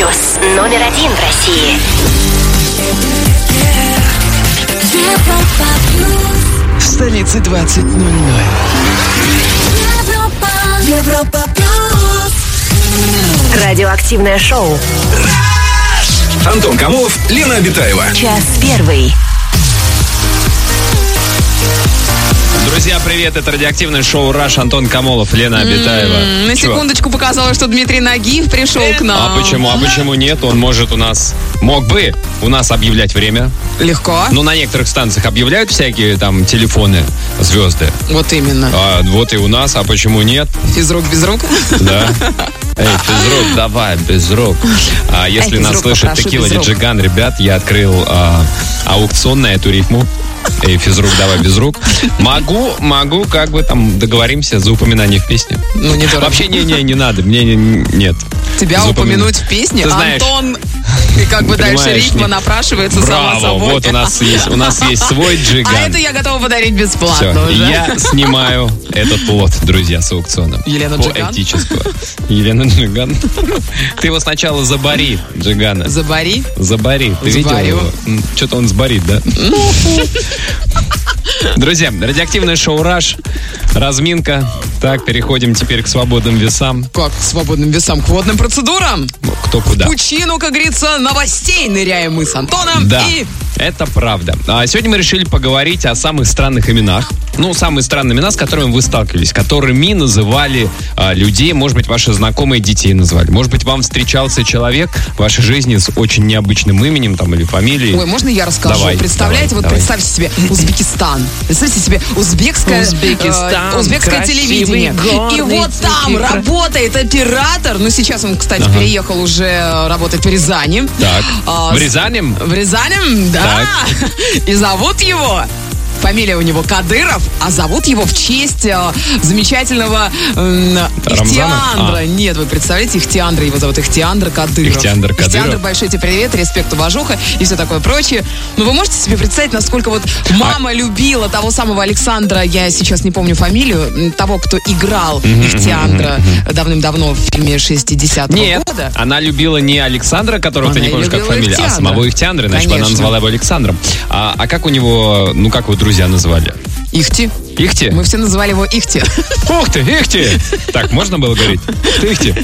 номер 1 в России. В столице 20:00. Европа плюс. Радиоактивное шоу. Антон Камолов, Лена Обитаева. Час первый. Друзья, привет, это радиоактивное шоу «Раш», Антон Камолов, Лена Обитаева. На секундочку показалось, что Дмитрий Нагиев пришел к нам. А почему нет? Он мог бы у нас объявлять время. Легко. Ну, на некоторых станциях объявляют всякие там телефоны, звезды. Вот именно. Вот и у нас, а почему нет? Физрук без рук. Да. Эй, физрук, давай, без рук. Если нас слышит Текила Диджиган, ребят, я открыл аукцион на эту рифму. Эй, физрук, давай без рук. Могу, как бы там договоримся за упоминание в песне. Ну, не дорого. Вообще, не надо, мне нет. Тебя упомянуть в песне? Ты знаешь, Антон, и как бы дальше рифма напрашивается сама собой. Вот у нас есть свой джиган. А это я готова подарить бесплатно Все, уже. я снимаю этот лот, друзья, с аукциона. Елена Джиган? Поэтического. Елена Джиган. Ты его сначала забори, Джигана. Забори? Забори. Ты видел его? Что-то он сборит, да? Друзья, радиоактивное шоу «Раш», разминка. Так, переходим теперь к свободным весам. Как к свободным весам? К водным процедурам? Кто куда? В пучину, как говорится, новостей ныряем мы с Антоном. Да, это правда. Сегодня мы решили поговорить о самых странных именах. Ну, самые странные имена, с которыми вы сталкивались, которыми называли людей, может быть, ваши знакомые детей называли. Может быть, вам встречался человек в вашей жизни с очень необычным именем там, или фамилией. Ой, можно я расскажу? Давай, Представляете, давай. представьте себе Узбекистан. Представьте себе узбекское телевидение. И вот там работает оператор. Ну, сейчас он, кстати, переехал уже работать в Рязани. Так, в Рязани? В Рязани, да. Так. И зовут его... Фамилия у него Кадыров, а зовут его в честь замечательного Ихтиандра. Нет, вы представляете, Ихтиандра, его зовут Ихтиандр Кадыров. Ихтиандр Кадыров. Ихтиандр, большой тебе привет, респект, уважуха и все такое прочее. Но вы можете себе представить, насколько вот мама любила того самого Александра, я сейчас не помню фамилию, того, кто играл Ихтиандра давным-давно в фильме 60-го Нет, года. она любила не Александра, которого ты не помнишь как фамилия, Ихтиандра. а самого Ихтиандра, иначе бы она назвала его Александром. А как у него, как его друзья называли? Ихти. Ихти? Мы все называли его Ихти. Ух ты, Ихти! Так, можно было говорить? Ты Ихти.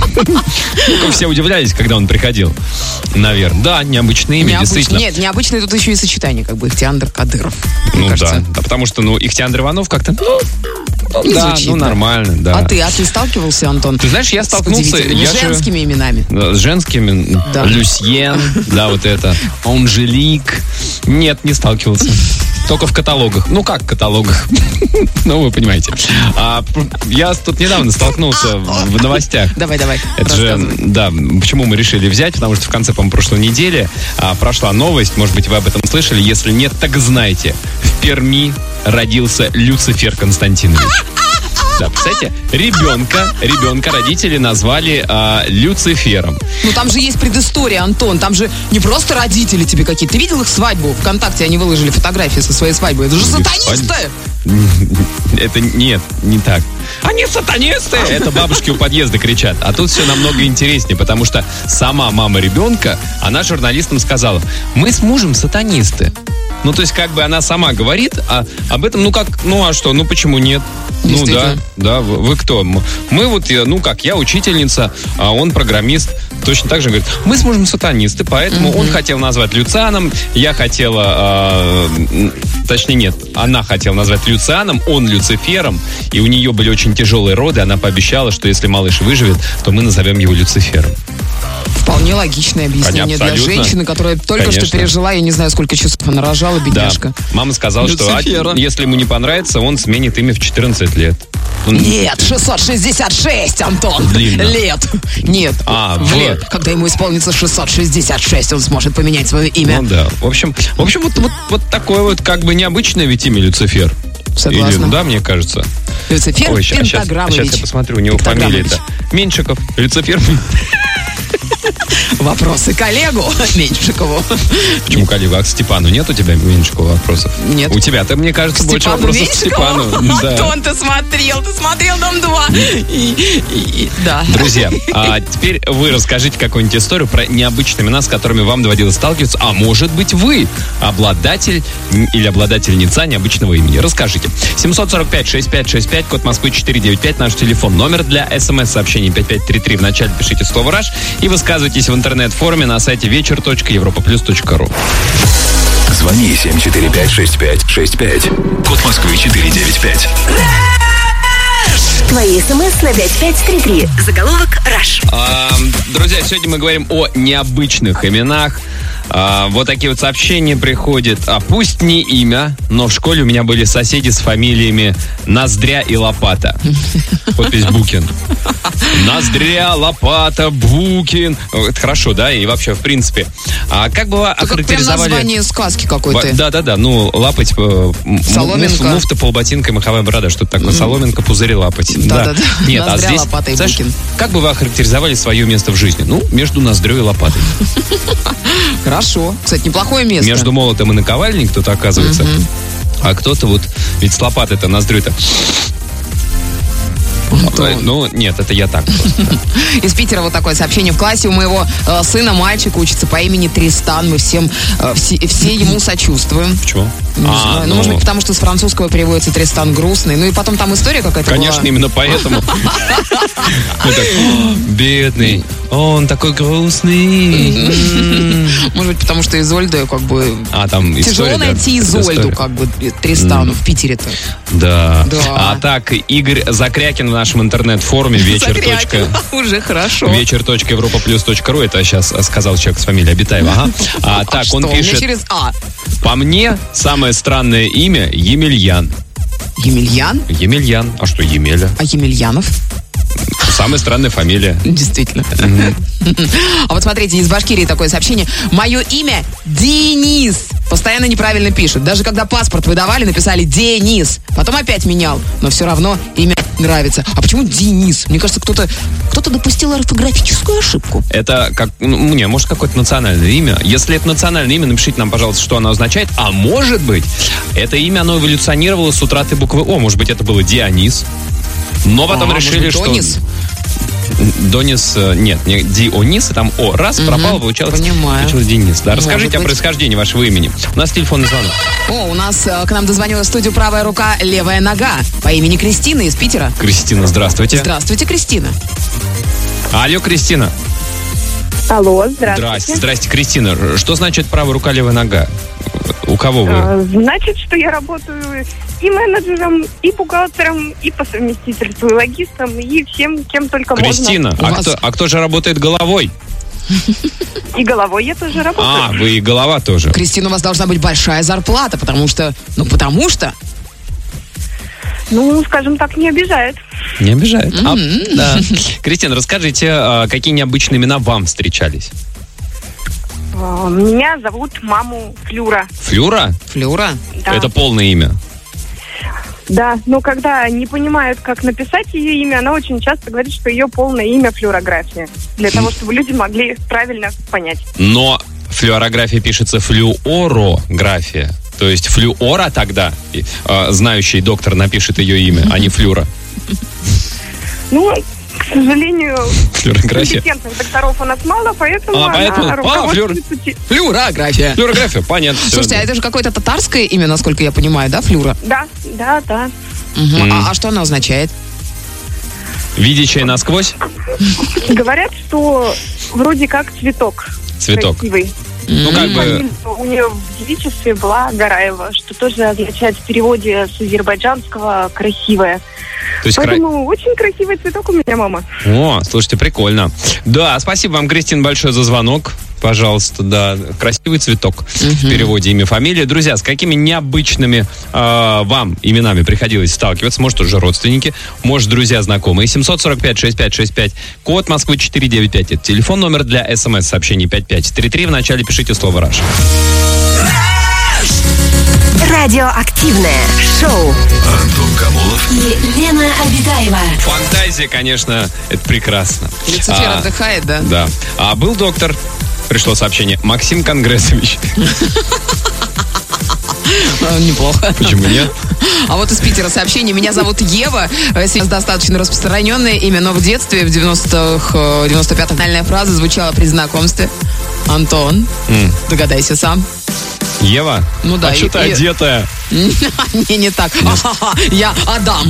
Ну, все удивлялись, когда он приходил. Наверное. Да, необычное имя, действительно. Нет, необычное тут еще и сочетание, как бы Ихтиандр Кадыров. Ну да, потому что, Ихтиандр Иванов как-то... Да, звучит, нормально, да. А ты сталкивался, Антон? Ты знаешь, я столкнулся... С женскими именами. С женскими. Да. Люсьен, да, вот это. Анжелик. Нет, не сталкивался. Только в каталогах. Ну, как в каталогах? Ну, вы понимаете. Я тут недавно столкнулся в новостях. Давай. Это же, да, почему мы решили взять, потому что в конце, по-моему, прошлой недели прошла новость, может быть, вы об этом слышали, если нет, так знайте. В Перми родился Люцифер Константинович. Да, кстати, ребенка родители назвали Люцифером. Ну, там же есть предыстория, Антон. Там же не просто родители тебе какие-то. Ты видел их свадьбу? ВКонтакте они выложили фотографии со своей свадьбы. Это же сатанисты! Это нет, не так. Они сатанисты! Это бабушки у подъезда кричат. А тут все намного интереснее, потому что сама мама ребенка, она журналистам сказала: мы с мужем сатанисты. Ну, то есть, как бы она сама говорит об этом, а что, почему нет? Ну, да, вы кто? Мы вот, я учительница, а он программист. Точно так же говорит, мы с мужем сатанисты, поэтому он хотел назвать Люцианом, я хотела, точнее нет, она хотела назвать Люцианом, он Люцифером, и у нее были очень тяжелые роды, она пообещала, что если малыш выживет, то мы назовем его Люцифером. Вполне логичное объяснение для женщины, которая только что пережила, я не знаю, сколько часов она рожала, бедняжка. Да. Мама сказала, Люцифера, что если ему не понравится, он сменит имя в 14 лет. Нет, 666, Антон. Длинно. Лет. Нет, лет. Когда ему исполнится 666, он сможет поменять свое имя. Ну да. В общем, вот такое вот как бы необычное ведь имя Люцифер. Согласна. Или, да, мне кажется. Люцифер Пентаграммович. Сейчас я посмотрю, у него фамилия-то Меньшиков. Люцифер. вопросы коллегу Меньшикову. Почему коллегу? А к Степану нет у тебя Меньшикова вопросов? Нет. У тебя-то, мне кажется, больше вопросов к Степану. Антон, ты смотрел «Дом-2». Да. Друзья, а теперь вы расскажите какую-нибудь историю про необычные имена, с которыми вам доводилось сталкиваться. А может быть, вы обладатель или обладательница необычного имени. Расскажите. 745-6565, код Москвы 495, наш телефон. Номер для смс-сообщений 5533. Вначале пишите слово «Раш» и высказывайтесь в интернет-форуме на сайте вечер.европаплюс.ру. Звони 745-6565. Код Москвы 495. Твои смс на 5533. Заголовок «Раш». Друзья, сегодня мы говорим о необычных именах. Вот такие вот сообщения приходят. Пусть не имя, но в школе у меня были соседи с фамилиями Ноздря и Лопата. Подпись Букин. Ноздря, Лопата, Букин. Это хорошо, да? И вообще, в принципе. А как бы вы охарактеризовали... Прям название сказки какой-то. Да. Ну, лапать, Соломинка. муфта, полботинка, маховая борода. Что-то такое. Соломинка, пузырь, лапать. Да. Нет, Ноздря, здесь, Лопата и знаешь, Букин. как бы вы охарактеризовали свое место в жизни? Ну, между Ноздрёй и Лопатой. Хорошо. Кстати, неплохое место. Между молотом и наковальней кто-то оказывается. А кто-то вот... Ведь с лопатой-то Ноздрёй-то... Ну, нет, это я так просто. Из Питера вот такое сообщение. В классе у моего сына мальчик учится по имени Тристан. Мы все ему сочувствуем. Почему? Не знаю. Ну, может быть, потому что с французского переводится Тристан грустный. Ну и потом там история какая-то Конечно, была. именно поэтому. Бедный. Он такой грустный. Может быть, потому что Изольда как бы... Там тяжело история, найти Изольду, как бы, Тристану в Питере-то. Да. Да. А так, Игорь Закрякин в нашем интернет-форуме Уже хорошо. вечер.европаплюс.ру. Это сейчас сказал человек с фамилией Абитаева. Ага. Так, он что? пишет... Через А. По мне, самое странное имя Емельян. Емельян? Емельян. А что Емеля? А Емельянов? Самая странная фамилия. Действительно. А вот смотрите, из Башкирии такое сообщение. Мое имя Денис. Постоянно неправильно пишут. Даже когда паспорт выдавали, написали Денис. Потом опять менял. Но все равно имя нравится. А почему Денис? Мне кажется, кто-то допустил орфографическую ошибку. Это как, может, какое-то национальное имя. Если это национальное имя, напишите нам, пожалуйста, что оно означает. А может быть, это имя, оно эволюционировало с утраты буквы О. Может быть, это было Дионис. Но потом решили, что... Донис, нет, не Дионис, там О. Раз, пропало, получалось Денис. Да, расскажите о происхождении вашего имени. У нас телефонный звонок. У нас к нам дозвонилась в студию правая рука, левая нога по имени Кристина из Питера. Кристина, здравствуйте. Здравствуйте, Кристина. Алло, Кристина. Алло, здравствуйте. Здрасте, Кристина. Что значит правая рука, левая нога? У кого вы? Значит, что я работаю и менеджером, и бухгалтером, и по совместительству, и логистом, и всем, кем только Кристина, можно. Кристина, а кто же работает головой? И головой я тоже работаю. Вы и голова тоже. Кристина, у вас должна быть большая зарплата, потому что... Скажем так, не обижает. Не обижает. Да. Кристина, расскажите, какие необычные имена вам встречались? Меня зовут маму Флюра. Флюра? Флюра? Да. Это полное имя? Да, но когда не понимают, как написать ее имя, она очень часто говорит, что ее полное имя Флюорография. Для того, чтобы люди могли правильно понять. Но флюорография пишется флюорография. То есть флюора тогда, знающий доктор напишет ее имя, а не Флюра. К сожалению, флюорография. Компетентных докторов у нас мало, поэтому она руководствуется... Флюорография. Флюорография, понятно. Слушайте, а это же какое-то татарское имя, насколько я понимаю, да, Флюра? Да. А что оно означает? Видящая насквозь? Говорят, что вроде как цветок. Цветок. Красивый. У нее в девичестве была Гараева, что тоже означает в переводе с азербайджанского «красивая». Поэтому очень красивый цветок у меня мама. О, слушайте, прикольно. Да, спасибо вам, Кристина, большое за звонок. Пожалуйста, да, красивый цветок в переводе имя, фамилия. Друзья, с какими необычными вам именами приходилось сталкиваться? Может, уже родственники, может, друзья, знакомые. 745-6565, код Москвы 495. Это телефон, номер для СМС-сообщений 5533. Вначале пишите слово «Раш». Радиоактивное шоу. Антон Камолов. И Лена Обитаева. Фантазия, конечно, это прекрасно. Люцифер отдыхает, да? Да. А был доктор, пришло сообщение, Максим Конгрессович. Неплохо. Почему нет? А вот из Питера сообщение. Меня зовут Ева. Сейчас достаточно распространенное имя, но в детстве, в 90-х, 95-х, финальная фраза звучала при знакомстве. Антон. Догадайся сам. Ева? Ну да. А что ты одетая? Не так. Я Адам.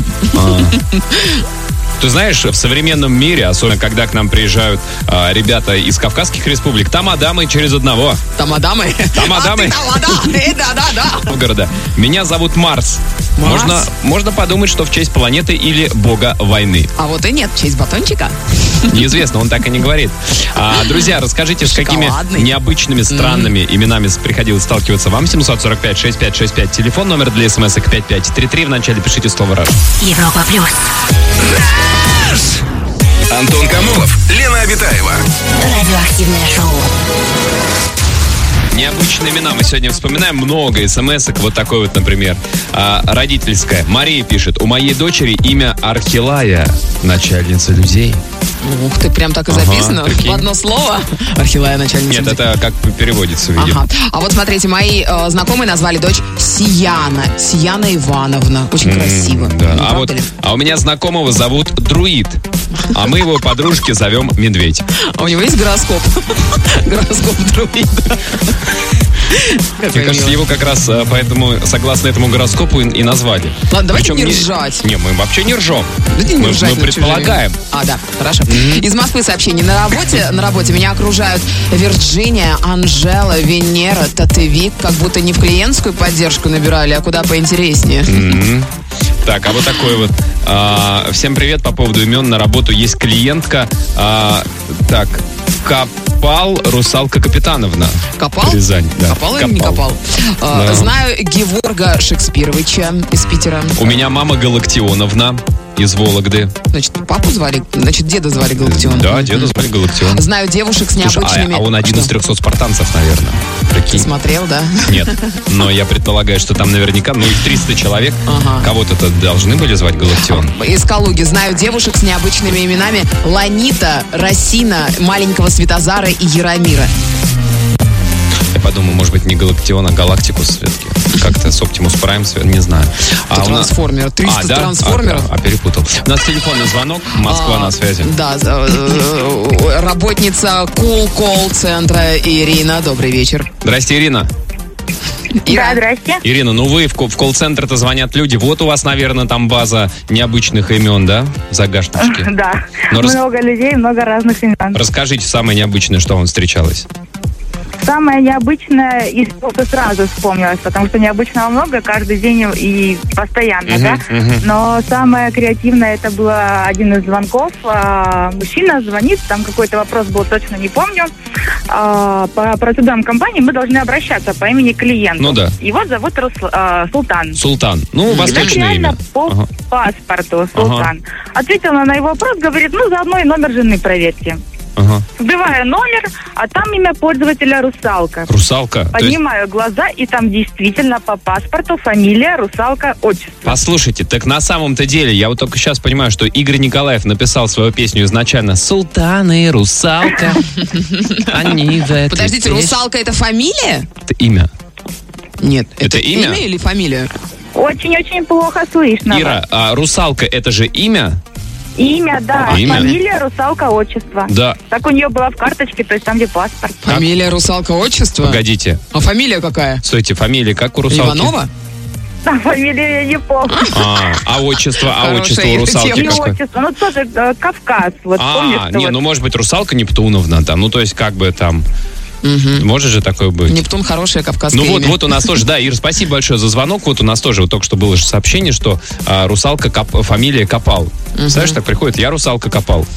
Ты знаешь, в современном мире, особенно когда к нам приезжают ребята из Кавказских республик, там Адамы через одного. Там Адамы? Там Адамы. Да. Города. Меня зовут Марс. Марс? Можно подумать, что в честь планеты или бога войны. А вот и нет, в честь батончика. Неизвестно, он так и не говорит. Друзья, расскажите, с какими Шоколадный. необычными, странными именами приходилось сталкиваться вам. 745-6565, телефон, номер для смс-ок 5533. В начале пишите слово «Раш». Европа плюс. Антон Камолов, Лена Обитаева. Радиоактивное шоу. Необычные имена мы сегодня вспоминаем. Много смс-ок. Вот такой вот, например. Родительская. Мария пишет. У моей дочери имя Архилая. Начальница людей. Ух ты, прям так и записано. Прикинь. В одно слово. Архилая начальница. Нет, это как переводится, видимо. Ага. А вот смотрите, мои знакомые назвали дочь Сияна. Сияна Ивановна. Очень красиво. Да. Не правда ли? А у меня знакомого зовут Друид. А мы его подружки зовем Медведь. А у него есть гороскоп? Гороскоп друида. Мне кажется, его как раз поэтому, согласно этому гороскопу, и назвали. Ладно, давайте Причем не ржать. Не, мы вообще не ржем. Не Мы ржать над предполагаем. чужими. Да, хорошо. Из Москвы сообщение. На работе меня окружают Вирджиния, Анжела, Венера, Татевик. Как будто не в клиентскую поддержку набирали, а куда поинтереснее. Так, а вот такой вот. Всем привет по поводу имен. На работу есть клиентка. Так, Копал Русалка Капитановна. Копал? Рязань, да. Копал или не копал? Да. Знаю Геворга Шекспировича из Питера. У меня мама Галактионовна из Вологды. Значит, папу звали, значит, деда звали Галактион. Да, деда звали Галактион. Знаю девушек с Слушай, необычными... а он один Что? из 300 спартанцев, наверное. Ты Прикинь. смотрел, да? Нет, но я предполагаю, что там наверняка, их 300 человек, Ага. кого-то должны были звать Галактион. Из Калуги. Знаю девушек с необычными именами Ланита, Росина, маленького Светозара и Яромира. Я подумал, может быть, не Галактион, а Галактикус все-таки. Как-то с Оптимус Прайм, не знаю. Это трансформер. 300 трансформеров. Перепутал. У нас телефонный звонок. Москва на связи. Да, работница колл-центра Ирина. Добрый вечер. Здрасте, Ирина. Да, здрасте. Ирина, вы в колл-центр-то звонят люди. Вот у вас, наверное, там база необычных имен, да? В загашничке. Да, Но много людей, много разных имен. Расскажите самое необычное, что вам встречалось. Самое необычное из что сразу вспомнилось, потому что необычного много каждый день и постоянно, да? Но самое креативное это было один из звонков. Мужчина звонит, там какой-то вопрос был, точно не помню. По процедурам компании мы должны обращаться по имени клиенту. Ну да. Его зовут Султан. Султан. Восточное реально имя. по паспорту Султан. Ответила на его вопрос, говорит, заодно и номер жены проверьте. Вбиваю номер, а там имя пользователя Русалка. Русалка? Поднимаю глаза, и там действительно по паспорту фамилия Русалка, отчество. Послушайте, так на самом-то деле, я вот только сейчас понимаю, что Игорь Николаев написал свою песню изначально «Султаны, Русалка». Они в этой Подождите, песне. Русалка это фамилия? Это имя. Нет, Это имя? или фамилия? Очень-очень плохо слышно. Ира, а Русалка это же имя? Имя, да. Имя? Фамилия Русалка, отчество. Да. Так у нее было в карточке, то есть там, где паспорт. Фамилия Русалка, отчество? Погодите. А фамилия какая? Стойте, фамилия как у Русалки? Иванова? Да, фамилия я не помню. А отчество Хорошая у Русалки девочка. какое? Отчество, тоже Кавказ. Вот помнишь, что может быть, Русалка Нептуновна там, то есть как бы там... Может же такое быть? Нептун хорошее кавказское имя. Вот у нас тоже, да, Ир, спасибо большое за звонок. Вот у нас тоже вот только что было же сообщение, что Русалка, фамилия Копал. Знаешь, так приходит, я Русалка Копал.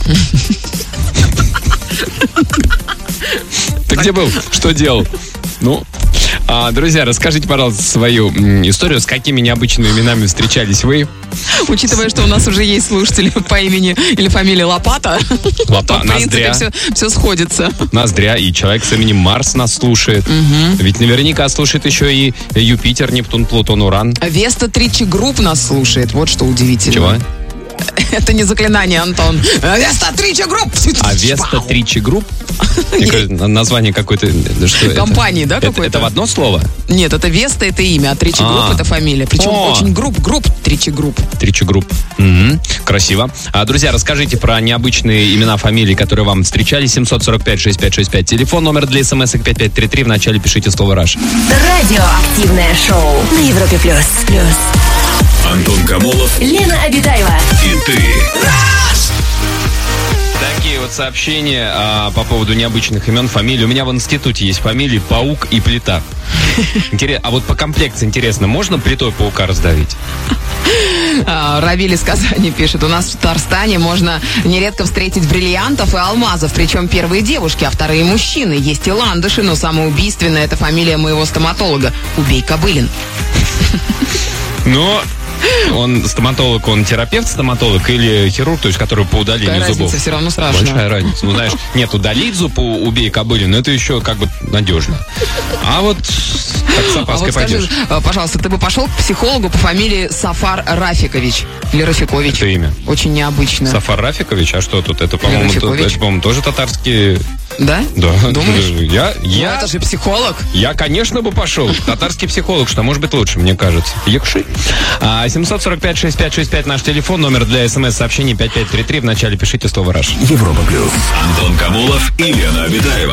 Ты где был? Что делал? Друзья, расскажите, пожалуйста, свою историю, с какими необычными именами встречались вы. Учитывая, что у нас уже есть слушатели по имени или фамилии Лопата, то, в принципе, все сходится. Ноздря, и человек с именем Марс нас слушает. Ведь наверняка слушает еще и Юпитер, Нептун, Плутон, Уран. Веста Тричи Групп нас слушает, вот что удивительно. Чего? Это не заклинание, Антон. Веста Тричи Групп. А Веста Тричи Групп? Мне кажется, название какой-то... Компании, да, какой-то? Это в одно слово? Нет, это Веста, это имя, а Тричи Групп это фамилия. Причем очень групп Тричи Групп. Тричи Групп. Красиво. Друзья, расскажите про необычные имена, фамилии, которые вам встречались. 745-6565. Телефон, номер для смс-ок 5533. В начале пишите слово «Раш». Радиоактивное шоу на Европе плюс. Антон Камолов, Лена Обитаева. и ты. Такие вот сообщения по поводу необычных имен, фамилий. У меня в институте есть фамилии Паук и Плита. А вот по комплекции интересно, можно плитой паука раздавить? Равиль из Казани пишет: у нас в Татарстане можно нередко встретить бриллиантов и алмазов, причем первые девушки, а вторые мужчины. Есть и ландыши, но самая убийственная — это фамилия моего стоматолога — Убей Кобылин. Но он стоматолог, он терапевт-стоматолог или хирург, то есть который по удалению зубов? Разница все равно страшная. Большая разница. Ну, знаешь, нет, удалить зуб Убей Кобылин, это еще как бы надежно. А вот так с опаской пойдешь. Скажи, пожалуйста, ты бы пошел к психологу по фамилии Сафар Рафикович или Рафикович? Это имя? Очень необычно. Сафар Рафикович? А что тут? Это, по-моему, тоже татарские... Да? Да. Думаешь? Я это же психолог. Я, конечно, бы пошел. Татарский психолог, что может быть лучше, мне кажется. Якши. 745-6565 наш телефон, номер для смс-сообщений 5533. В начале пишите слово «Раш». Европа плюс. Антон Камолов и Лена Обитаева.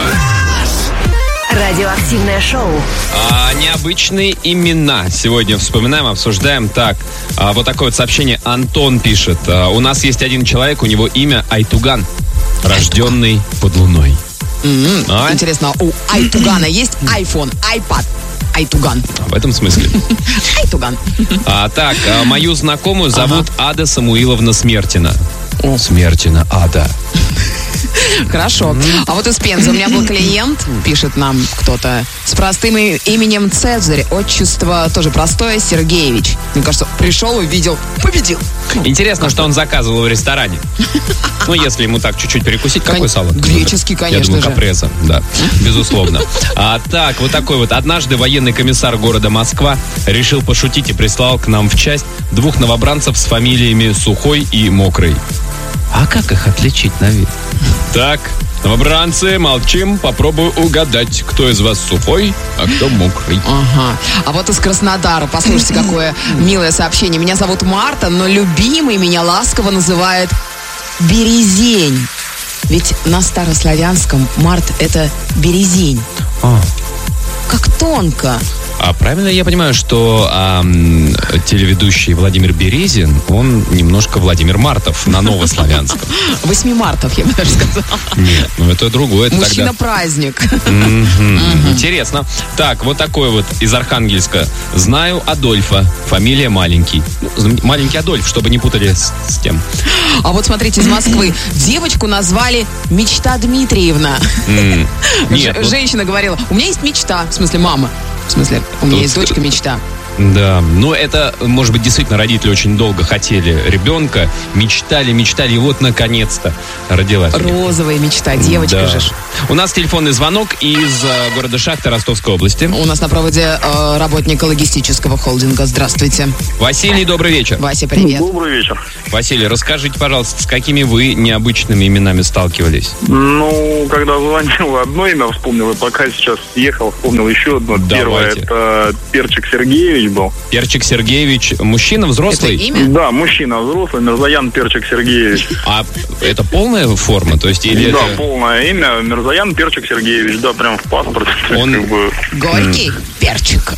Радиоактивное шоу. Необычные имена сегодня вспоминаем, обсуждаем. Так, вот такое вот сообщение Антон пишет. У нас есть один человек, у него имя Айтуган, рожденный под луной. Интересно, у Айтугана есть iPhone, iPad? Айтуган. В этом смысле. Айтуган. Так, мою знакомую зовут Ада Самуиловна Смертина. Смертина Ада. Хорошо. А вот из Пензы у меня был клиент, пишет нам кто-то, с простым именем Цезарь. Отчество тоже простое, Сергеевич. Мне кажется, пришел, увидел, победил. Интересно, что он заказывал в ресторане. Ну, если ему так чуть-чуть перекусить, какой салат? Греческий, конечно же. Я думаю, капреза, да, безусловно. Так, вот такой вот. Однажды военный комиссар города Москва решил пошутить и прислал к нам в часть 2 новобранцев с фамилиями Сухой и Мокрый. А как их отличить на вид? Так, новобранцы, молчим, попробую угадать, кто из вас сухой, а кто мокрый. Ага. А вот из Краснодара, послушайте, какое милое сообщение. Меня зовут Марта, но любимый меня ласково называет Березень. Ведь на старославянском март — это березень. Как тонко. А правильно я понимаю, что телеведущий Владимир Березин, он немножко Владимир Мартов на новославянском? 8 мартов, я бы даже сказала. Нет, ну это другое. Мужчина-праздник. Интересно. Так, вот такой вот из Архангельска. Знаю Адольфа, фамилия Маленький. Маленький Адольф, чтобы не путали с тем. А вот смотрите, из Москвы. Девочку назвали Мечта Дмитриевна. Женщина говорила: у меня есть мечта, в смысле мама. В смысле, у меня есть дочка мечта. Да, ну это, может быть, действительно родители очень долго хотели ребенка, мечтали, и вот наконец-то родилась. Розовая мечта, девочка же. У нас телефонный звонок из города Шахта Ростовской области. У нас на проводе работник логистического холдинга. Здравствуйте. Василий, добрый вечер. Вася, привет. Добрый вечер. Василий, расскажите, пожалуйста, с какими вы необычными именами сталкивались? Ну, когда звонил, одно имя вспомнил, и пока сейчас ехал, вспомнил еще одно. Давайте. Первое — это Перчик Сергеевич был. Перчик Сергеевич, мужчина, взрослый? Это имя? Да, мужчина, взрослый, Мирзаян Перчик Сергеевич. А это полная форма? То есть, или да, это... полное имя Мирзаян Перчик Сергеевич, да, прям в паспорте. Он... Как бы... Горький перчик.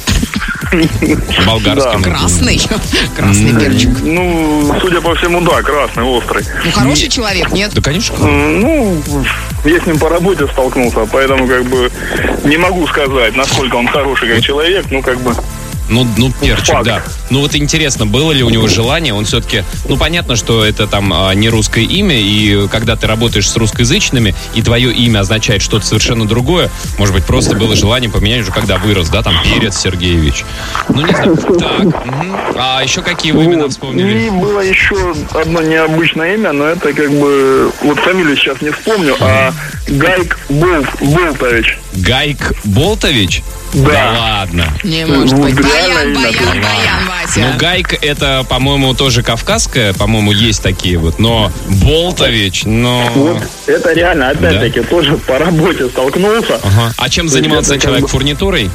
Болгарским. Да. Красный. Красный перчик. Ну, судя по всему, да, красный, острый. Ну, хороший человек, нет? Да, конечно. Ну, я с ним по работе столкнулся, поэтому как бы не могу сказать, насколько он хороший как человек, ну как бы... Ну, Перчик, факт. да. Ну, вот интересно, было ли у него желание, он все-таки... Ну, понятно, что это там не русское имя, и когда ты работаешь с русскоязычными, и твое имя означает что-то совершенно другое, может быть, просто было желание поменять уже, когда вырос, да, там, Перец Сергеевич. Ну, не знаю. Так, а еще какие вы имена вспомнили? И было еще одно необычное имя, но это как бы... Вот фамилию сейчас не вспомню, а Гайк Болтович. Гайк Болтович? Да. Ладно. Не может быть. Вот реально Баян, имя. Вася. Ну, Гайк это, по-моему, тоже кавказское, по-моему, есть такие вот, но Болтович, Вот это реально, опять-таки, тоже по работе столкнулся. Ага. А чем занимался это человек? как бы- Фурнитурой?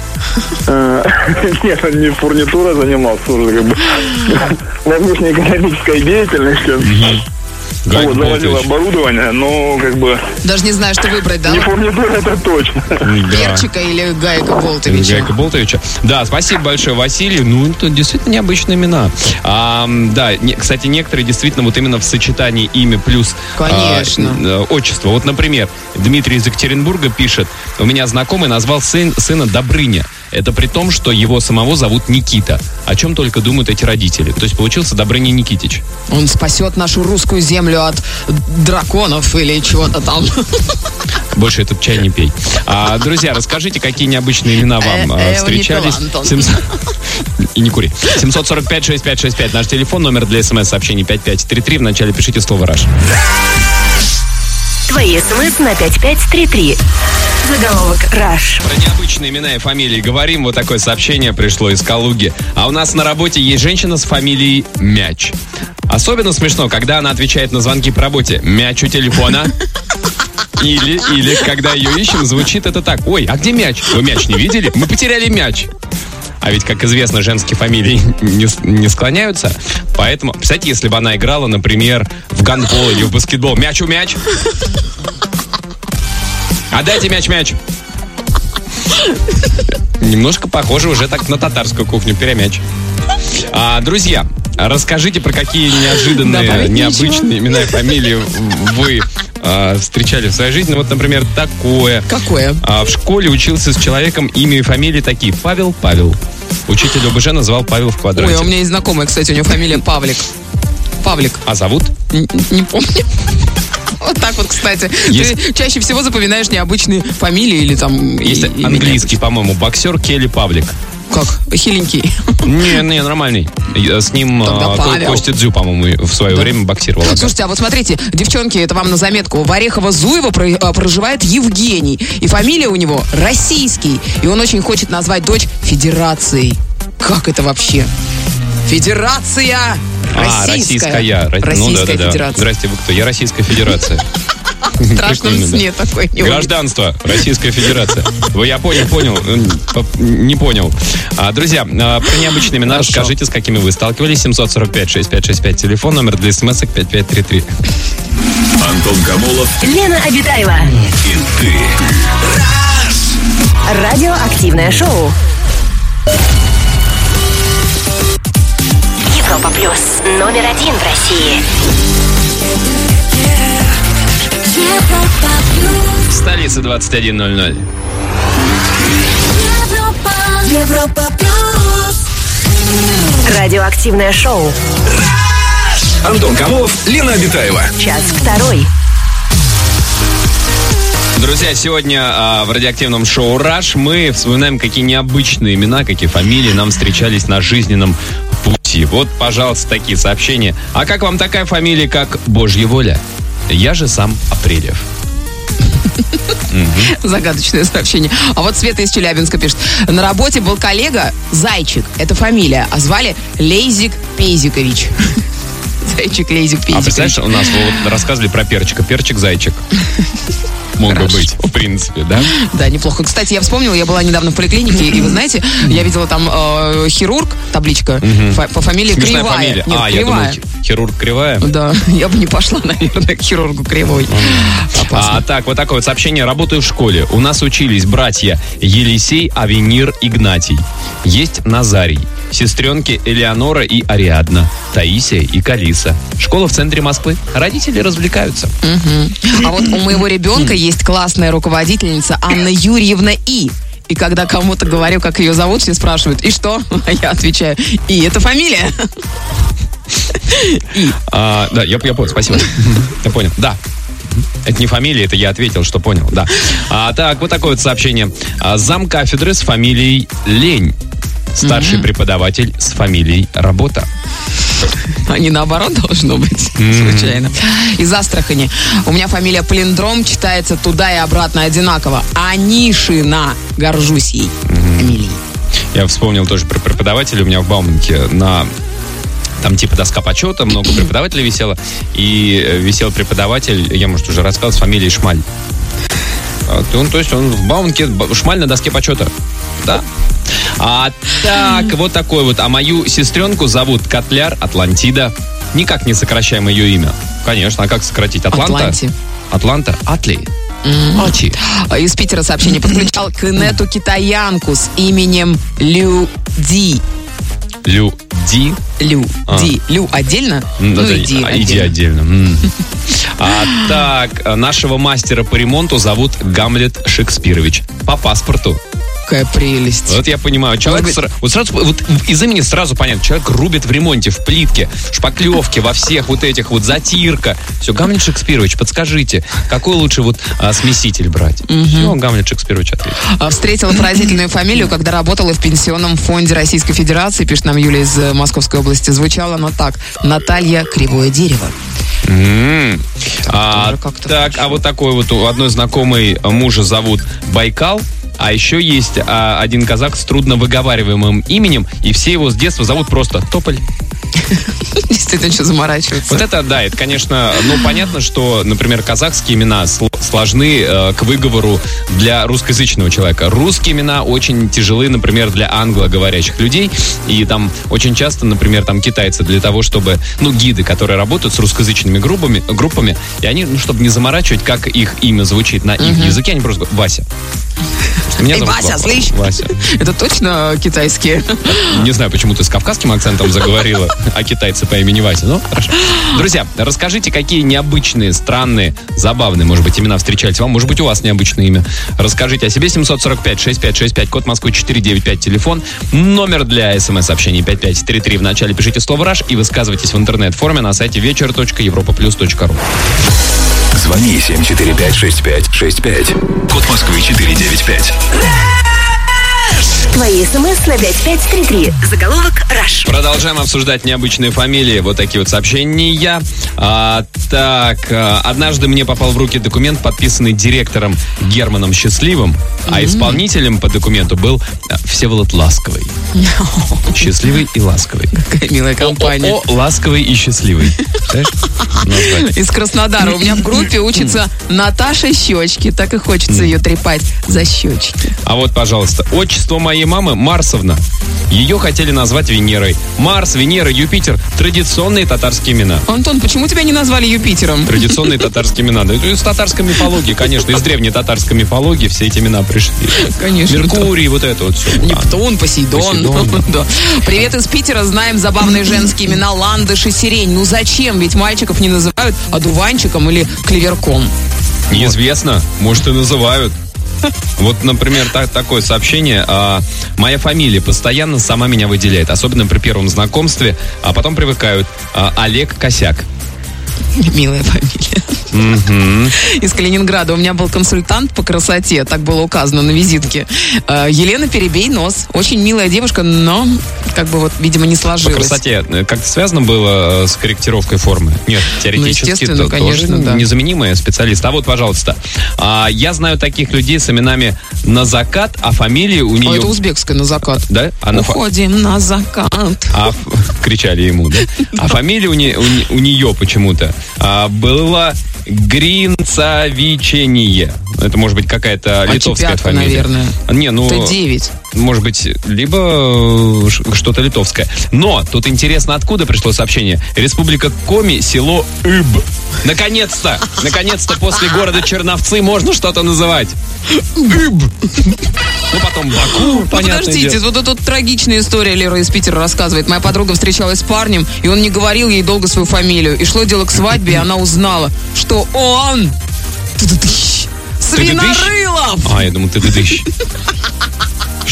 Нет, он не фурнитурой занимался, уже как бы воздушно-экономической деятельностью. Гайк Вот, заводил Болтович. оборудование, но как бы Даже не знаю, что выбрать, да? не фурнитура, это точно. Да. Перчика или Гайка Болтовича? Гайка Болтовича. Да, спасибо большое, Василий. Ну, это действительно необычные имена. Да, кстати, некоторые действительно вот именно в сочетании имя плюс Конечно. отчество. Вот, например, Дмитрий из Екатеринбурга пишет: у меня знакомый назвал сына Добрыня. Это при том, что его самого зовут Никита. О чем только думают эти родители. То есть получился Добрыня Никитич. Он спасет нашу русскую землю от драконов или чего-то там. Больше этот чай не пей. Друзья, расскажите, какие необычные имена вам встречались. не то, Антон. 700 И не кури. 745-6565. Наш телефон, номер для смс-сообщений 5533. Вначале пишите слово «Раш». Твои смс на 5533. Заголовок «Раш». Про необычные имена и фамилии говорим. Вот такое сообщение пришло из Калуги. А у нас на работе есть женщина с фамилией Мяч. Особенно смешно, когда она отвечает на звонки по работе: мяч у телефона. Или, когда ее ищем, звучит это так: ой, а где мяч? Вы мяч не видели? Мы потеряли мяч. А ведь, как известно, женские фамилии не склоняются. Поэтому, представьте, если бы она играла, например, в гандбол или в баскетбол. Мяч у мяч. Отдайте мяч. Немножко похоже уже так на татарскую кухню. Перемяч. Друзья, расскажите, про какие неожиданные, Добавить необычные имена и фамилии вы встречали в своей жизни. Вот, например, такое. Какое? В школе учился с человеком, имя и фамилии такие: Павел. Учитель ОБЖ назвал Павел в квадрате. Ой, у меня есть знакомая, кстати, у нее фамилия Павлик. А зовут? Не помню. Вот так вот, кстати. Есть- Ты чаще всего запоминаешь необычные фамилии или там... Есть имя английский, по-моему, боксер Келли Павлик. Как? Хиленький. Не, нормальный. С ним Тогда Павел. Костя Дзю, по-моему, в свое время боксировал. Ага. Слушайте, а вот смотрите, девчонки, это вам на заметку. В Орехово-Зуево проживает Евгений. И фамилия у него Российский. И он очень хочет назвать дочь Федерацией. Как это вообще? Федерация! Российская. Российская Федерация. Здрасте, вы кто? Я Российская Федерация. В страшном Прикольно, да. сне такой. Гражданство. Российская Федерация. Я понял. Не понял. Друзья, про необычные имена Хорошо. расскажите, с какими вы сталкивались. 745-6565. Телефон, номер для смс-ок 5533. Антон Камолов Лена Обитаева. и ты. Радиоактивное шоу. Европа плюс. Номер 1 в России. Столица 21:00. Радиоактивное шоу. Антон Камолов, Лена Обитаева. Час второй. Друзья, сегодня в радиоактивном шоу «Раш» мы вспоминаем, какие необычные имена, какие фамилии нам встречались на жизненном пути. Вот, пожалуйста, такие сообщения. А как вам такая фамилия, как Божья воля? Я же сам Апрелев. Загадочное сообщение. А вот Света из Челябинска пишет. На работе был коллега Зайчик. Это фамилия. А звали Лейзик Пейзикович. Зайчик Лейзик А Пейзикович. представляешь, у нас вот рассказывали про перчика. Перчик-зайчик. Мог бы быть, в принципе, да? Да, неплохо. Кстати, я вспомнила, я была недавно в поликлинике, и вы знаете, я видела там хирург, табличка, по фамилии Смешная Кривая. фамилия. Нет, Я думал, Кривая. хирург Кривая. Да, я бы не пошла, наверное, к хирургу Кривой. Опасно. Так, вот такое вот сообщение. Работаю в школе. У нас учились братья Елисей, Авенир, Игнатий. Есть Назарий. Сестренки Элеонора и Ариадна. Таисия и Калиса. Школа в центре Москвы. Родители развлекаются. А вот у моего ребенка есть классная руководительница Анна Юрьевна И. И когда кому-то говорю, как ее зовут, все спрашивают, и что? А я отвечаю, и это фамилия. Да, я понял, спасибо. Я понял, да. Это не фамилия, это я ответил, что понял, да. Так, вот такое вот сообщение. Замкафедры с фамилией Лень. Старший преподаватель с фамилией Работа. А не наоборот должно быть, случайно. Из Астрахани. У меня фамилия Палиндром, читается туда и обратно одинаково. Анишина. Горжусь ей фамилией. Я вспомнил тоже про преподавателя. У меня в Бауманке там типа доска почета, много преподавателей висело. И висел преподаватель, я, может, уже рассказал, с фамилией Шмаль. То есть он в Бауманке, Шмаль на доске почета. Да. Так, вот такой вот. А мою сестренку зовут Котляр Атлантида. Никак не сокращаем ее имя. Конечно, а как сократить? Атланта? Атли. Ати. Из Питера сообщение подключал к инету китаянку с именем Лю Ди. Лю Ди? Лю Ди. Лю отдельно? Иди отдельно. Так, нашего мастера по ремонту зовут Гамлет Шекспирович. По паспорту. Какая прелесть. Вот я понимаю, человек вот из имени сразу понятно, человек рубит в ремонте, в плитке, шпаклевке, во всех вот этих вот, затирка. Все, Гамлет Шекспирович, подскажите, какой лучше вот смеситель брать? Все, Гамлет Шекспирович ответил. Встретила поразительную фамилию, когда работала в пенсионном фонде Российской Федерации, пишет нам Юлия из Московской области. Звучала она так: Наталья Кривое Дерево. Так, а вот такой вот у одной знакомой мужа зовут Байкал. А еще есть один казах с трудновыговариваемым именем, и все его с детства зовут просто Тополь. Действительно, что заморачиваться. Вот это, да, это, конечно, понятно, что, например, казахские имена сложны к выговору для русскоязычного человека. Русские имена очень тяжелы, например, для англоговорящих людей. И там очень часто, например, там китайцы для того, чтобы, гиды, которые работают с русскоязычными группами, и они, чтобы не заморачивать, как их имя звучит на их языке, они просто говорят Вася. Меня зовут Вася, слышь? Вася. Это точно китайские? Не знаю, почему ты с кавказским акцентом заговорила, а китайцы по имени Вася. Ну, хорошо. Друзья, расскажите, какие необычные, странные, забавные, может быть, имена встречались вам. Может быть, у вас необычное имя. Расскажите о себе. 745-6565, код Москвы 495, телефон. Номер для смс-сообщений 5533. Вначале пишите слово «Раш» и высказывайтесь в интернет-форме на сайте вечер.европаплюс.ру. Звони 745-6565. Код Москвы 495. Твои смс на 5533. Заголовок «Раш». Продолжаем обсуждать необычные фамилии. Вот такие вот сообщения. Однажды мне попал в руки документ, подписанный директором Германом Счастливым, а исполнителем по документу был Всеволод Ласковый. Счастливый и ласковый. Какая милая компания. Ласковый и счастливый. Из Краснодара. У меня в группе учится Наташа Щечки. Так и хочется ее трепать за щечки. А вот, пожалуйста, отчество моей мамы Марсовна. Ее хотели назвать Венерой. Марс, Венера, Юпитер – традиционные татарские имена. Антон, почему тебя не назвали Юпитером? Традиционные татарские имена. Да, это из татарской мифологии, конечно. Из древней татарской мифологии все эти имена пришли. Конечно. Mercury, вот это вот все. Нептун, Посейдон. Да. Привет из Питера. Знаем забавные женские имена Ландыш и Сирень. Ну зачем? Ведь мальчиков не называют одуванчиком или клеверком. Неизвестно. Может, и называют. Вот, например, такое сообщение. Моя фамилия постоянно сама меня выделяет. Особенно при первом знакомстве. А потом привыкают. Олег Косяк. Милая фамилия. Из Калининграда. У меня был консультант по красоте, так было указано на визитке. Елена Перебей Нос. Очень милая девушка, но видимо, не сложилось. По красоте как-то связано было с корректировкой формы? Нет, теоретически тоже конечно, да. Незаменимый специалист. А вот, пожалуйста, я знаю таких людей с именами Назакат, а фамилия у нее... это узбекская Назакат. Да? Уходим на закат. Кричали ему, да? А фамилия у нее почему-то была Гринцавичение. Это может быть какая-то литовская фамилия. Наверное. Это 9. Может быть, либо что-то литовское. Но тут интересно, откуда пришло сообщение. Республика Коми, село Иб. Наконец-то после города Черновцы можно что-то называть. Иб. Потом Баку, понятно. Подождите, вот эта трагичная история Лера из Питера рассказывает. Моя подруга встречалась с парнем, и он не говорил ей долго свою фамилию. И шло дело к свадьбе, и она узнала, что он... Свинорылов! Я думал, ты дыдыщ.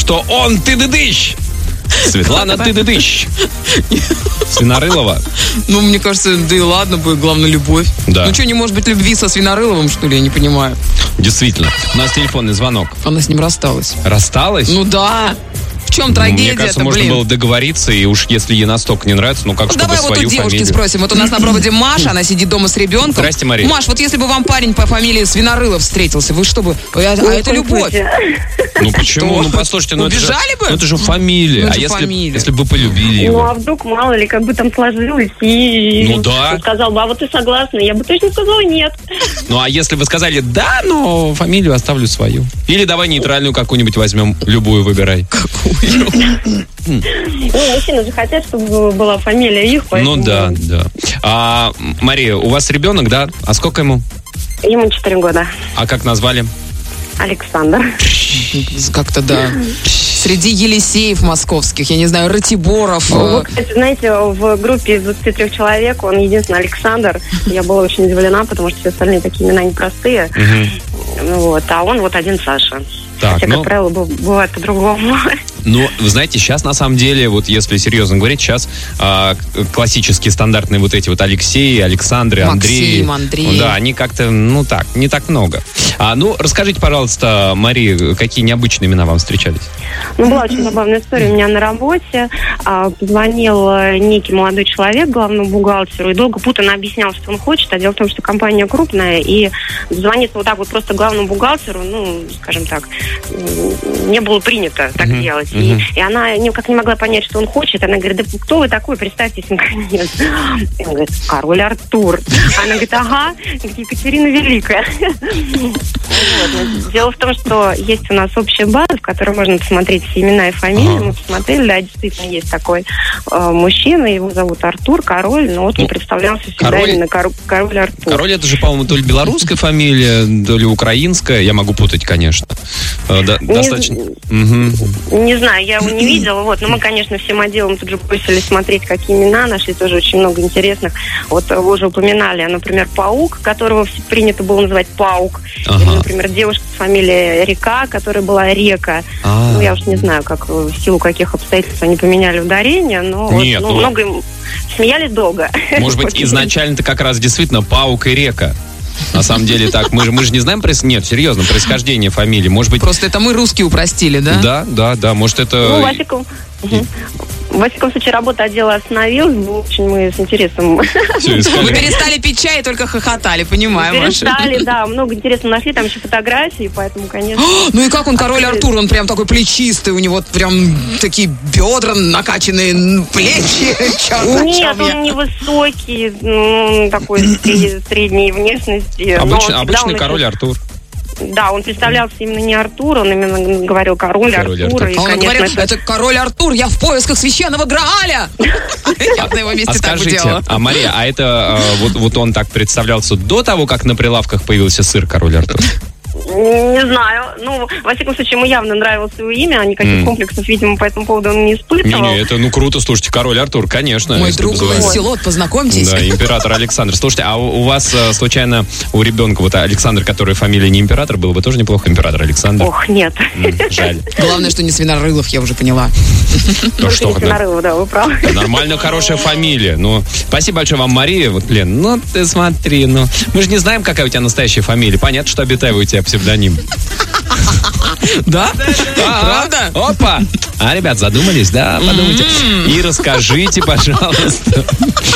что он ты-ды-дыщ. Светлана ты-ды-дыщ. Свинорылова. Ну, мне кажется, да и ладно бы, главное, любовь. Да. Ну, что, не может быть любви со Свинорыловым, что ли, я не понимаю. Действительно. У нас телефонный звонок. Она с ним рассталась. Рассталась? Ну да. В чем трагедия-то, Мне кажется, можно было договориться, и уж если ей настолько не нравится, ну как, чтобы давай свою вот у девушки фамилию. спросим. Вот у нас на проводе Маша, она сидит дома с ребенком. Здрасте, Мария. Маш, вот если бы вам парень по фамилии Свинорылов встретился, вы что бы? А это любовь. Ну почему? Что? Ну послушайте, ну Убежали бы? это же фамилия. Ну, это А же фамилия. если бы полюбили Ну, его? а вдруг, мало ли, как бы там сложилось, и Ну, да. сказал бы, а вот ты согласна? Я бы точно сказала нет. Ну а если вы сказали да, но фамилию оставлю свою. Или давай нейтральную какую-нибудь возьмем, любую выбирай. Ну, мужчины же хотят, чтобы была фамилия их, поэтому... Ну да. А, Мария, у вас ребенок, да? А сколько ему? Ему 4 года. А как назвали? Александр. Как-то да. Среди Елисеев московских, я не знаю, Ратиборов. Вот, кстати, знаете, в группе из 23 человек он единственный Александр. Я была очень удивлена, потому что все остальные такие имена непростые. Вот, а он вот один Саша. Так, Хотя, как правило, бывает по-другому. Ну, вы знаете, сейчас на самом деле, вот если серьезно говорить, сейчас классические стандартные вот эти вот Алексеи, Александры, Андреи. Максим, Андрей. Да, они как-то, ну так, не так много. Ну, расскажите, пожалуйста, Мария, какие необычные имена вам встречались? Ну, была очень забавная история у меня на работе. Позвонил некий молодой человек главному бухгалтеру и долго путанно объяснял, что он хочет. А дело в том, что компания крупная, и звониться вот так вот просто главному бухгалтеру, ну, скажем так, не было принято так делать. И она никак не могла понять, что он хочет. Она говорит, да кто вы такой, представьтесь наконец. И он говорит, король Артур. Она говорит, ага, Екатерина Великая. Дело в том, что есть у нас общая база, в которой можно посмотреть все имена и фамилии. Мы посмотрели, да, действительно есть такой мужчина, его зовут Артур, король, но вот он представлялся всегда именно король Артур. Король — это же, по-моему, то ли белорусская фамилия, то ли украинская. Я могу путать, конечно. Достаточно. Не знаю, я его не видела, вот, но мы, конечно, всем отделом тут же бросились смотреть, какие имена, нашли тоже очень много интересных. Вот вы уже упоминали, например, Паук, которого принято было называть Паук. Или, например, девушка с фамилией Река, которая была Река. Ну, я уж не знаю, как в силу каких обстоятельств они поменяли ударение, но Нет, вот, много им смеялись долго. Может быть, изначально-то как раз действительно Паук и Река. На самом деле так, мы же не знаем, нет, серьезно, происхождение фамилии. Может быть... Просто это мы русские упростили, да? Да, может это... Ну, во всяком случае, работа отдела остановилась, очень мы с интересом... Мы перестали пить чай и только хохотали, понимаю, Маша. Перестали, да, много интересного нашли, там еще фотографии, поэтому, конечно... Ну и как он, король Артур, он прям такой плечистый, у него прям такие бедра накачанные, плечи, Нет, он невысокий, такой средней внешности. Обычный король Артур. Да, он представлялся именно не Артур, он именно говорил король Артур. И, он говорил, это король Артур, я в поисках священного Грааля. Я на его месте так бы делала. А Мария, а это вот он так представлялся до того, как на прилавках появился сыр король Артур? Не знаю. Ну, во всяком случае, ему явно нравилось его имя, а никаких комплексов, видимо, по этому поводу он не испытывал. Не, это круто, слушайте, король Артур, конечно. Мой друг Ланселот, познакомьтесь. Да, император Александр. Слушайте, а у вас случайно у ребенка вот Александр, который фамилия не император, было бы тоже неплохо, император Александр? Ох, нет. Жаль. Главное, что не Свинорылов, я уже поняла. Ну что, Свинорылов, да, вы правы. Нормально, хорошая фамилия. Ну, спасибо большое вам, Мария. Вот, блин, ну ты смотри, ну. Мы же не знаем, какая у тебя настоящая фамилия. Понятно, что Обитаева у тебя псевдоним. Да? Правда? Опа! А, ребят, задумались, да? Подумайте. И расскажите, пожалуйста.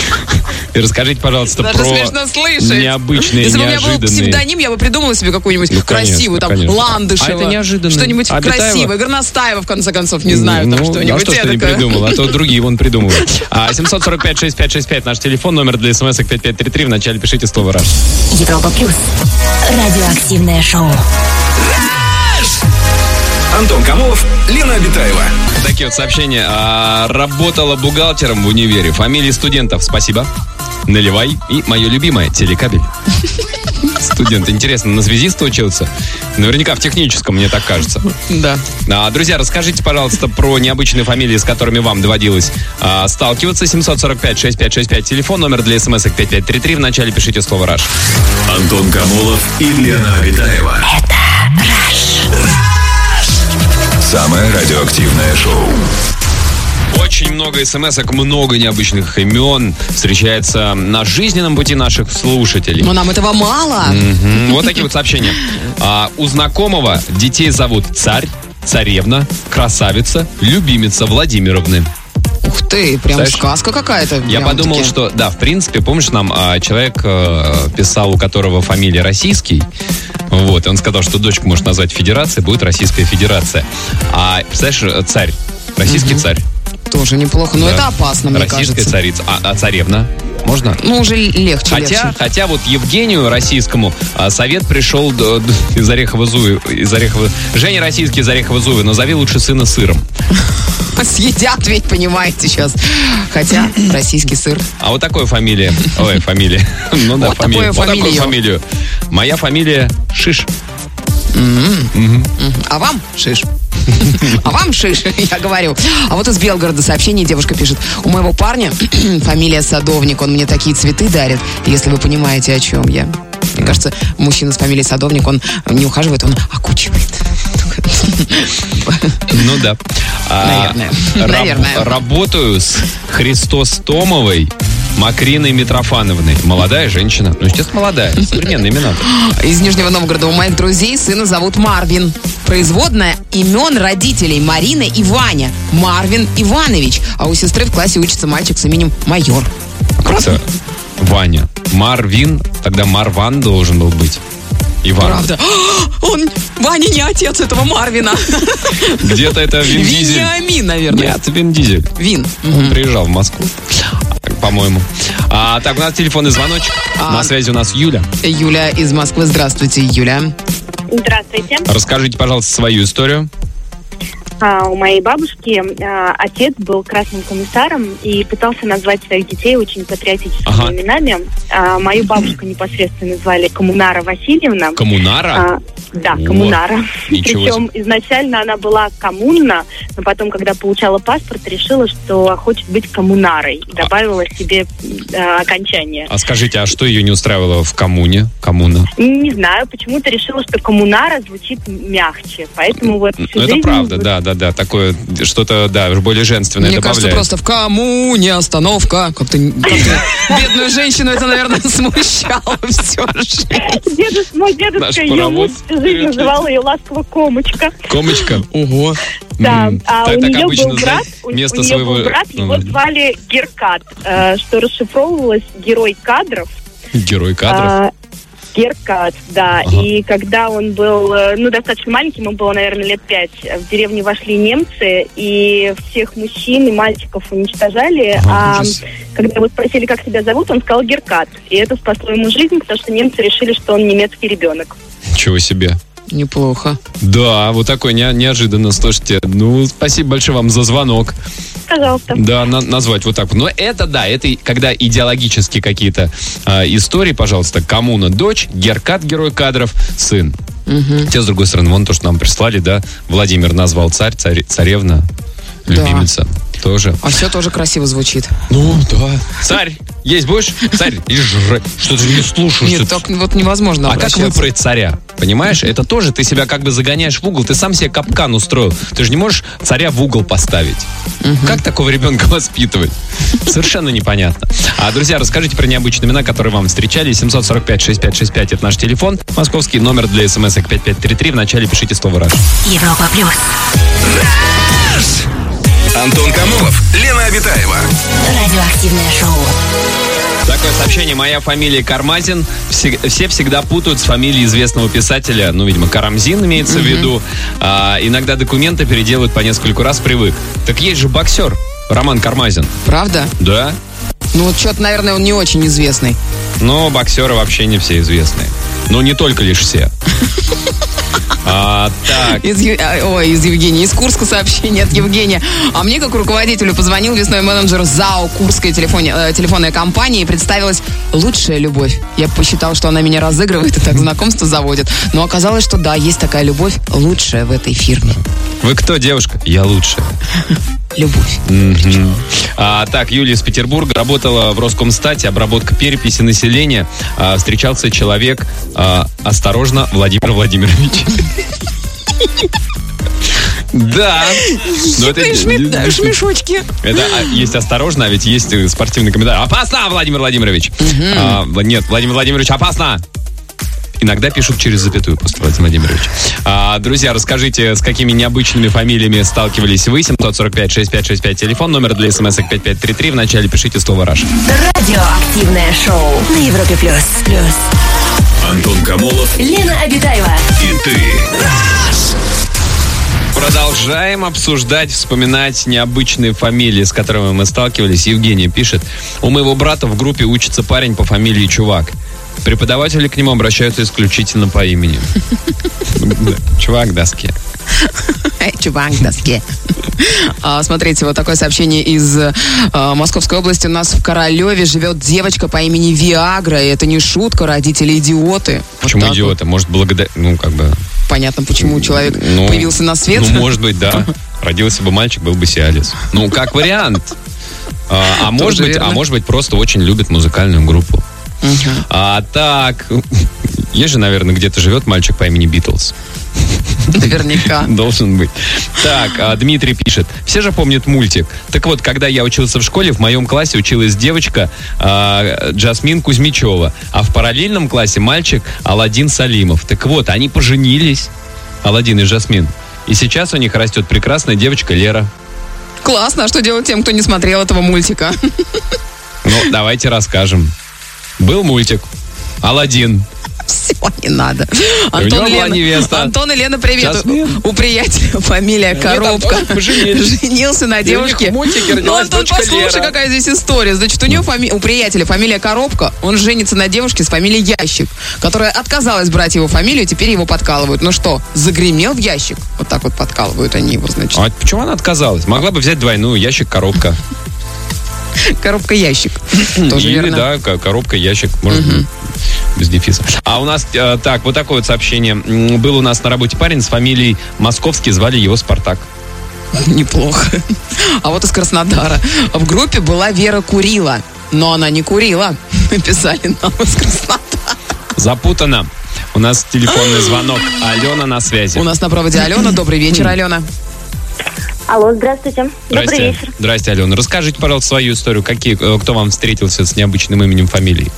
Даже про смешно слышать. необычные, Если бы у меня неожиданные. был псевдоним, я бы придумала себе какую-нибудь красивую, там, конечно. Ландышева. А это неожиданно. Что-нибудь красивое. Горностаева, в конце концов, не знаю, там что-нибудь. А что ж ты не придумал? А то другие вон придумывают. 745-6565, наш телефон, номер для смс-ок 5533. Вначале пишите слово «Раш». Европа Плюс. Радиоактивное шоу. Антон Камолов, Лена Обитаева. Такие вот сообщения. Работала бухгалтером в универе. Фамилии студентов. Спасибо. Наливай. И мое любимое, телекабель. Студент. Интересно, на связиста учился? Наверняка в техническом, мне так кажется. Да. Друзья, расскажите, пожалуйста, про необычные фамилии, с которыми вам доводилось сталкиваться. 745-6565, телефон, номер для смс-ок 5533. Вначале пишите слово «Раш». Антон Камолов и Лена Обитаева. Это Раш. Самое Самое радиоактивное шоу. Очень много смс-ок, много необычных имен встречается на жизненном пути наших слушателей. Но нам этого мало. Вот такие вот сообщения. У знакомого детей зовут Царь, Царевна, Красавица, Любимица Владимировны. Ух ты, прям Знаешь, сказка какая-то. Я подумал, что, да, в принципе, помнишь, нам человек писал, у которого фамилия Российский. Вот, и он сказал, что дочку может назвать Федерацией, будет Российская Федерация. А, представляешь, царь, российский царь. Тоже неплохо, но Да. это опасно, мне Российская кажется. царица. А царевна? Можно? Ну, уже легче. Хотя вот Евгению российскому совет пришел из Орехова-Зуева. Женя российский из Орехова-Зуева, назови лучше сына сыром. Съедят ведь, понимаете, сейчас. Хотя российский сыр. А вот такая фамилия. Ой, фамилия. Ну да, Вот фамилия. такую Вот такую фамилию. фамилию. Моя фамилия Шиш. А вам шиш. А вам шиш, я говорю. А вот из Белгорода сообщение, девушка пишет: у моего парня фамилия Садовник, он мне такие цветы дарит, если вы понимаете, о чем я. Мне кажется, мужчина с фамилией Садовник, он не ухаживает, он окучивает. Ну да. Наверное. Работаю с Христостомовой Макриной Митрофановной. Молодая женщина. Ну, естественно, молодая. Современные имена. Из Нижнего Новгорода у моих друзей сына зовут Марвин. Производная имен родителей Марина и Ваня. Марвин Иванович. А у сестры в классе учится мальчик с именем Майор. Как-то Ваня. Марвин, тогда Марван должен был быть. Иван. Правда. Ваня не отец этого Марвина. Где-то это Вин Дизель. Вениамин, наверное. Нет, Вин Дизель. Вин. Он приезжал в Москву, по-моему. Так, у нас телефонный звоночек. На связи у нас Юля. Юля из Москвы. Здравствуйте, Юля. Здравствуйте. Расскажите, пожалуйста, свою историю. У моей бабушки отец был красным комиссаром и пытался назвать своих детей очень патриотическими именами. Мою бабушку непосредственно звали Коммунара Васильевна. Коммунара? Да, Коммунара. Ничего Причем изначально она была коммунна, но потом, когда получала паспорт, решила, что хочет быть коммунарой. И добавила себе окончание. А скажите, а что ее не устраивало в коммуне? Коммуна? Не знаю, почему-то решила, что коммунара звучит мягче. Поэтому вот всю Ну, это жизнь правда, вот да. Такое что-то, да, более женственное Мне кажется, добавляет. просто в коммуне остановка. Как-то бедную женщину это, наверное, смущало все же. Мой дедушка ее муж всю жизнь называл ее ласково Комочка. Комочка? Ого. Да, а у так нее обычно, был брат, место у нее своего... был брат, его звали Геркат, что расшифровывалось «герой кадров». Герой кадров? Геркат, да. Ага. И когда он был, достаточно маленьким, ему было, наверное, лет 5, в деревню вошли немцы, и всех мужчин и мальчиков уничтожали. Ужас. Когда его спросили, как тебя зовут, он сказал Геркат. И это спасло ему жизнь, потому что немцы решили, что он немецкий ребенок. Ничего себе. Неплохо. Да, вот такой неожиданно. Слушайте, спасибо большое вам за звонок. Пожалуйста. Да, назвать вот так. Но это, да, это когда идеологические какие-то истории, пожалуйста. Коммуна дочь, Геркат герой кадров, сын. Хотя, с другой стороны, вон то, что нам прислали, да, Владимир назвал царь, царевна, любимица. Тоже. А все тоже красиво звучит. Ну, да. Царь, есть будешь? Царь, и жрать. Что ты не слушаешь? Нет, так вот невозможно А как обращаться. выбрать царя? Понимаешь? Это тоже ты себя как бы загоняешь в угол. Ты сам себе капкан устроил. Ты же не можешь царя в угол поставить. Как такого ребенка воспитывать? Совершенно непонятно. Друзья, расскажите про необычные имена, которые вам встречались. 745-6565 это наш телефон. Московский номер для смс-ок 5533. Вначале пишите слово «Раш». Европа плюс. Антон Камолов, Лена Обитаева. Радиоактивное шоу. Такое сообщение. Моя фамилия Кармазин. Все всегда путают с фамилией известного писателя. Ну, видимо, Карамзин имеется в виду. Иногда документы переделывают по нескольку раз, привык. Так есть же боксер Роман Кармазин. Правда? Да. Ну, вот что-то, наверное, он не очень известный. Но боксеры вообще не все известные. Но не только лишь все. Так. Из Евгения. Из Курска сообщение от Евгения. А мне, как руководителю, позвонил весной менеджер ЗАО Курской телефонной компании и представилась «Лучшая любовь». Я посчитал, что она меня разыгрывает и так знакомство заводит. Но оказалось, что да, есть такая любовь, лучшая в этой фирме. Вы кто, девушка? Я лучшая. Любовь. Так, Юлия из Петербурга работала в Роскомстате, обработка переписи населения. Встречался человек, осторожно, Владимир Владимирович. Да. Но это Шмешочки. Это есть осторожно, а ведь есть спортивный комментарий. Опасно, Владимир Владимирович. Нет, Владимир Владимирович, опасно. Иногда пишут через запятую после Владимира Владимировича. Друзья, расскажите, с какими необычными фамилиями сталкивались вы. 745-6565, телефон, номер для смс-ок 5533. Вначале пишите слово «Раш». Радиоактивное шоу на Европе плюс. Антон Камолов, Лена Обитаева. и ты. Продолжаем обсуждать, вспоминать необычные фамилии, с которыми мы сталкивались. Евгений пишет: у моего брата в группе учится парень по фамилии Чувак. Преподаватели к нему обращаются исключительно по имени. Чувак в доске. Чувак в доске. Смотрите, вот такое сообщение из Московской области. У нас в Королеве живет девочка по имени Виагра. И это не шутка, родители идиоты. Почему вот идиоты? Вот. Может, Понятно, почему человек появился на свет. Может быть, да. Родился бы мальчик, был бы Сиалис. Как вариант. А может быть, просто очень любит музыкальную группу. Так, есть же, наверное, где-то живет мальчик по имени Битлз. Наверняка. Должен быть. Так, Дмитрий пишет: все же помнят мультик. Так вот, когда я учился в школе, в моем классе училась девочка Джасмин Кузьмичева, а в параллельном классе мальчик Аладдин Салимов. Так вот, они поженились, Аладдин и Джасмин. И сейчас у них растет прекрасная девочка Лера. Классно. А что делать тем, кто не смотрел этого мультика? Давайте расскажем. Был мультик «Аладдин». Все, не надо. Антон и Лена, привет. Джасмин. У приятеля фамилия Коробка. Женился на девушке. Антон, послушай, какая здесь история. Значит, у приятеля фамилия Коробка. Он женится на девушке с фамилией Ящик, которая отказалась брать его фамилию, теперь его подкалывают. Ну что, загремел в ящик? Вот так вот подкалывают они его, значит. А почему она отказалась? Могла бы взять двойную: Ящик-Коробка. Коробка-ящик. Тоже Или, верно. да, коробка-ящик. Может быть, без дефиса. А у нас, вот такое вот сообщение. Был у нас на работе парень с фамилией Московский, звали его Спартак. Неплохо. А вот из Краснодара. В группе была Вера Курила, но она не курила. Написали нам из Краснодара. Запутано. У нас телефонный звонок. Алена на связи. У нас на проводе Алена. Добрый вечер, Алена. Алло, здравствуйте. Добрый вечер. Здрасте, Алена. Расскажите, пожалуйста, свою историю. Кто вам встретился с необычным именем, фамилией?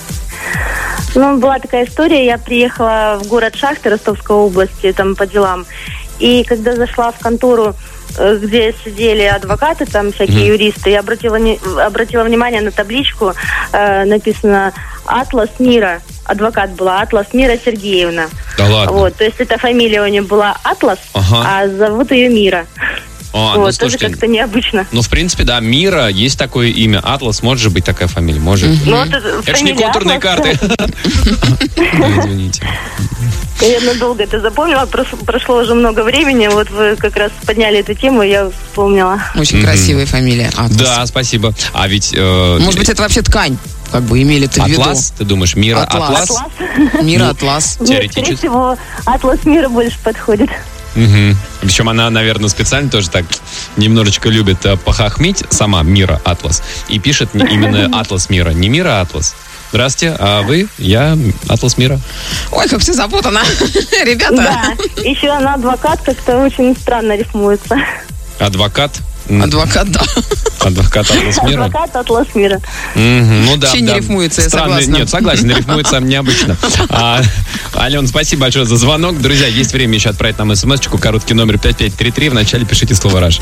Была такая история. Я приехала в город Шахты Ростовской области там по делам. И когда зашла в контору, где сидели адвокаты, там всякие юристы, я обратила внимание на табличку, написано «Атлас Мира». Адвокат была Атлас Мира Сергеевна. Да ладно? Вот, то есть эта фамилия у нее была Атлас, а зовут ее Мира. Слушайте, тоже как-то необычно. В принципе, да, Мира, есть такое имя. Атлас, может же быть такая фамилия? Может. Это же не контурные карты. Извините. Я надолго это запомнила. Прошло уже много времени. Вот вы как раз подняли эту тему, я вспомнила. Очень красивая фамилия. Атлас. Да, спасибо. А ведь... Может быть, это вообще ткань? Как бы имели это в виду. Атлас? Ты думаешь, Мира Атлас? Мира Атлас. Теоретически. Скорее всего, Атлас Мира больше подходит. Причем она, наверное, специально тоже так немножечко любит похахмить, сама Мира Атлас, и пишет именно Атлас Мира. Не Мира, а Атлас. Здрасте, а вы? Я Атлас Мира. Ой, как все запутано. Ребята. Да, еще она адвокат, как-то очень странно рифмуется. Адвокат? Адвокат, да. Адвокат Атлас Мира? Адвокат Атлас Мира. Ну да. Вообще не рифмуется, я согласна. Нет, согласен, рифмуется необычно. Ален, спасибо большое за звонок. Друзья, есть время еще отправить нам смс-очку, короткий номер 5533. Вначале пишите слово «Раш».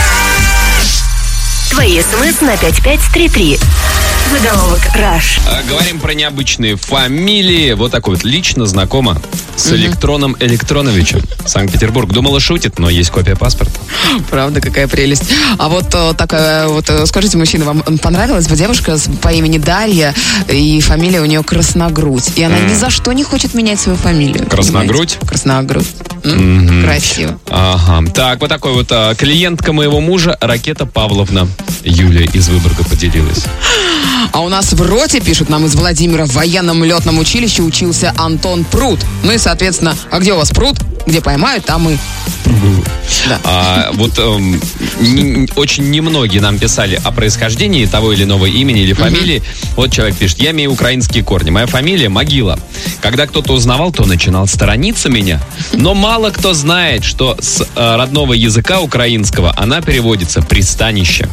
Твои смс на 5533. Заголовок «Раш». Говорим про необычные фамилии. Вот такой вот лично знакома с Электроном Электроновичем. Санкт-Петербург. Думала, шутит, но есть копия паспорта. Правда, какая прелесть. А вот такая вот, скажите, мужчина, вам понравилась бы девушка по имени Дарья, и фамилия у нее Красногрудь. И она ни за что не хочет менять свою фамилию. Красногрудь? Красногрудь. Красиво. Ага. Так, вот такой вот клиентка моего мужа Ракета Павловна. Юлия из Выборга поделилась. А у нас в роте, пишут нам из Владимира, в военном летном училище учился Антон Прут. Ну и, соответственно, а где у вас пруд? Где поймают, там и... Да. Очень немногие нам писали о происхождении того или иного имени или фамилии. Вот человек пишет: я имею украинские корни. Моя фамилия Могила. Когда кто-то узнавал, то начинал сторониться меня. Но мало кто знает, что с родного языка украинского она переводится «пристанище».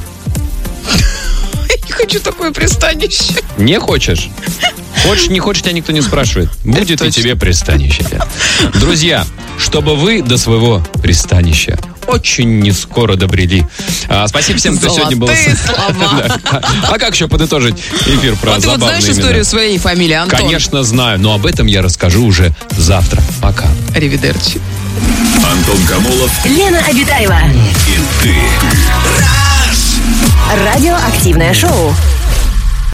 Я хочу такое пристанище. Не хочешь? Хочешь, не хочешь, тебя никто не спрашивает. Будет и тебе пристанище. Друзья, чтобы вы до своего пристанища очень не скоро добрели. Спасибо всем, кто сегодня был. Слова. А как еще подытожить эфир про А ты вот забавные знаешь имена? историю своей фамилии, Антон? Конечно, знаю, но об этом я расскажу уже завтра. Пока. Аривидерчи. Антон Камолов Лена Обитаева. и ты. Радиоактивное шоу.